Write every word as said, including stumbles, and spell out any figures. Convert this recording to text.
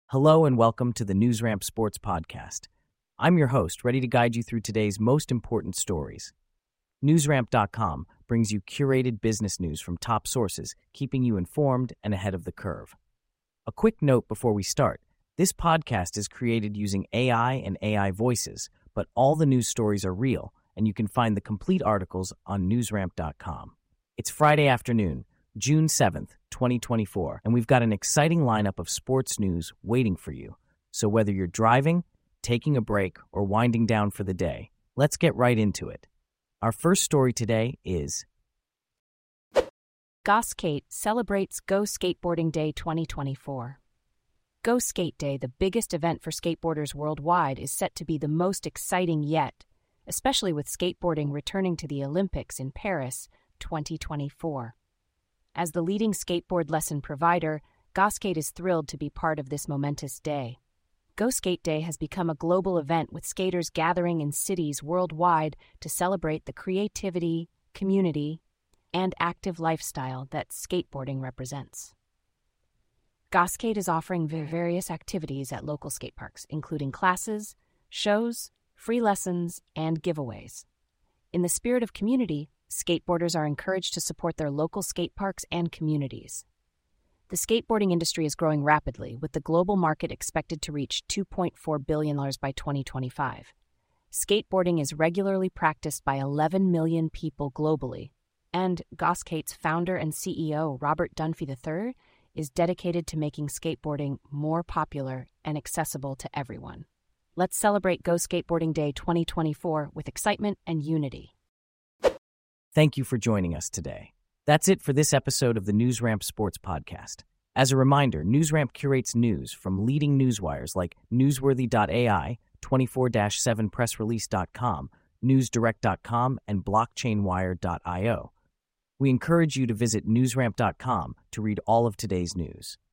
Hello and welcome to the NewsRamp Sports Podcast. I'm your host, ready to guide you through today's most important stories. NewsRamp dot com brings you curated business news from top sources, keeping you informed and ahead of the curve. A quick note before we start. This podcast is created using A I and A I voices, but all the news stories are real, and you can find the complete articles on NewsRamp dot com. It's Friday afternoon, June seventh, twenty twenty-four, and we've got an exciting lineup of sports news waiting for you. So whether you're driving, taking a break, or winding down for the day, let's get right into it. Our first story today is GoSkate celebrates Go Skateboarding Day twenty twenty-four. Go Skate Day, the biggest event for skateboarders worldwide, is set to be the most exciting yet, especially with skateboarding returning to the Olympics in Paris twenty twenty-four. As the leading skateboard lesson provider, GoSkate is thrilled to be part of this momentous day. Go Skate Day has become a global event with skaters gathering in cities worldwide to celebrate the creativity, community, and active lifestyle that skateboarding represents. GoSkate is offering various activities at local skate parks, including classes, shows, free lessons, and giveaways. In the spirit of community, skateboarders are encouraged to support their local skate parks and communities. The skateboarding industry is growing rapidly, with the global market expected to reach two point four billion dollars by twenty twenty-five. Skateboarding is regularly practiced by eleven million people globally, and GoSkate's founder and C E O, Robert Dunphy the third, is dedicated to making skateboarding more popular and accessible to everyone. Let's celebrate Go Skateboarding Day twenty twenty-four with excitement and unity. Thank you for joining us today. That's it for this episode of the NewsRamp Sports Podcast. As a reminder, NewsRamp curates news from leading newswires like Newsworthy dot A I, twenty-four seven press release dot com, Newsdirect dot com, and Blockchain Wire dot io. We encourage you to visit NewsRamp dot com to read all of today's news.